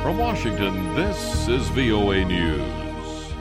From Washington, this is VOA News.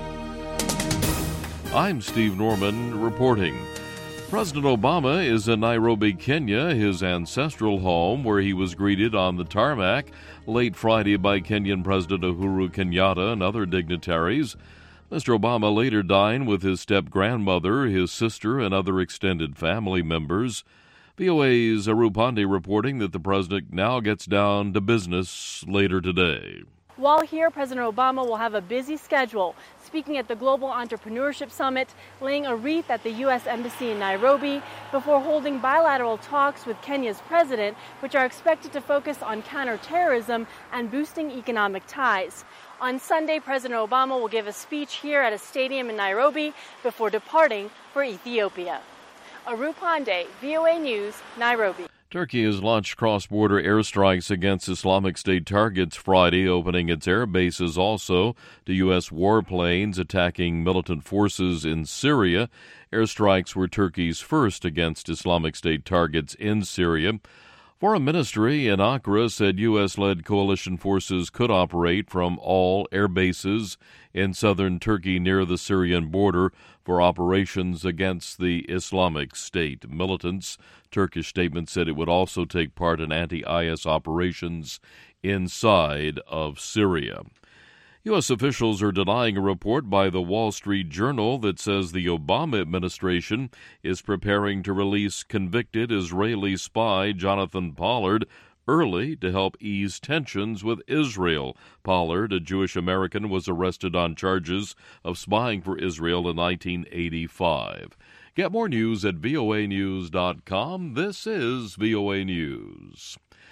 I'm Steve Norman reporting. President Obama is in Nairobi, Kenya, his ancestral home, where he was greeted on the tarmac late Friday by Kenyan President Uhuru Kenyatta and other dignitaries. Mr. Obama later dined with his step-grandmother, his sister, and other extended family members. VOA's Aru Pandey reporting that the president now gets down to business later today. While here, President Obama will have a busy schedule, speaking at the Global Entrepreneurship Summit, laying a wreath at the U.S. Embassy in Nairobi, before holding bilateral talks with Kenya's president, which are expected to focus on counterterrorism and boosting economic ties. On Sunday, President Obama will give a speech here at a stadium in Nairobi before departing for Ethiopia. Aru Pandey, VOA News, Nairobi. Turkey has launched cross-border airstrikes against Islamic State targets Friday, opening its air bases also to U.S. warplanes attacking militant forces in Syria. Airstrikes were Turkey's first against Islamic State targets in Syria. Foreign Ministry in Accra said U.S.-led coalition forces could operate from all air bases in southern Turkey near the Syrian border for operations against the Islamic State militants. Turkish statement said it would also take part in anti-IS operations inside of Syria. U.S. officials are denying a report by the Wall Street Journal that says the Obama administration is preparing to release convicted Israeli spy Jonathan Pollard early to help ease tensions with Israel. Pollard, a Jewish American, was arrested on charges of spying for Israel in 1985. Get more news at voanews.com. This is VOA News.